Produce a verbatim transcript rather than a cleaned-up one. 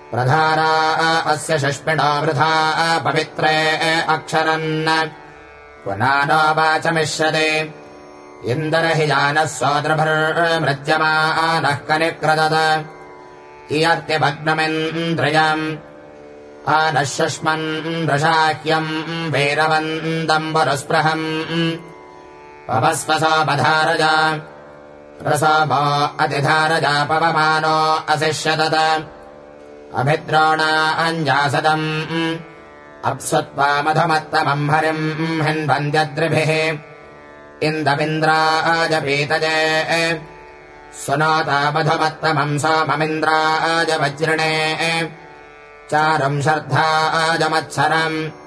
प्रधारा अस्य शष्मिणो वृथा पवित्रे अक्षरन् पुनानो वाचमिष्यते इन्दर्हि जानः सोद्रभर्मृज्यमानः कनिक्रदत इयर्त्यभग्नमिन्द्रियम् आनः शुष्मन् रशाह्यम् वीरवन्दम् वरुस्पृहम् पवस्वसो बधारज रसोमो अतिधारजा पवमानो असिष्यदत अभिद्रोणा अञ्जासदम् अप्सुत्वा मधुमत्तमम् हरिम् हिन्वन्द्यद्रिभिः इन्दमिन्द्राजपीतजे सुनोता मधुमत्तमम् सोममिन्द्राजवज्रिणे चारुम् शर्धाजमत्सरम्